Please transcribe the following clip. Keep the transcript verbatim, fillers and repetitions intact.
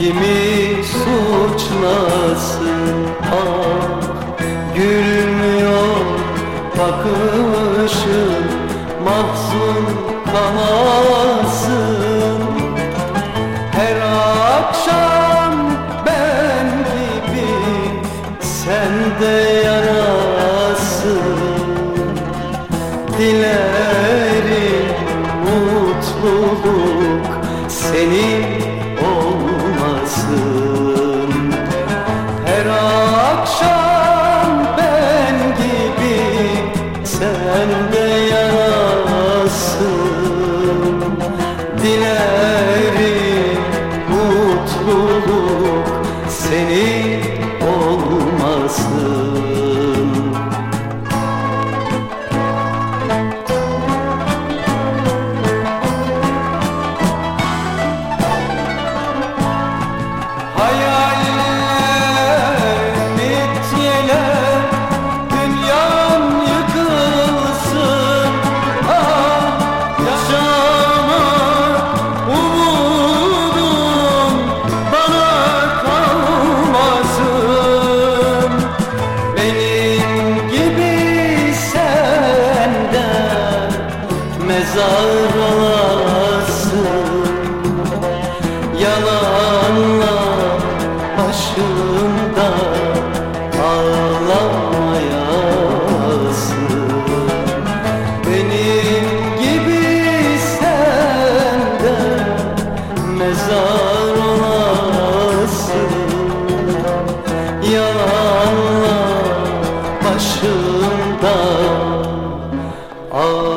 kimi suçlasın? Ah, gülmüyor bakışın, mahzun kalasın. Her akşam ben gibi sen de yarasın. Dilerim mutluluk senin olmasın. Her akşam ben gibi sen de yarasın. Dilerim mutluluk senin olmasın. Mezar olasın, yalanla başında ağlamayasın. Benim gibi sen de mezar olasın, yalanla başında ağlamayasın.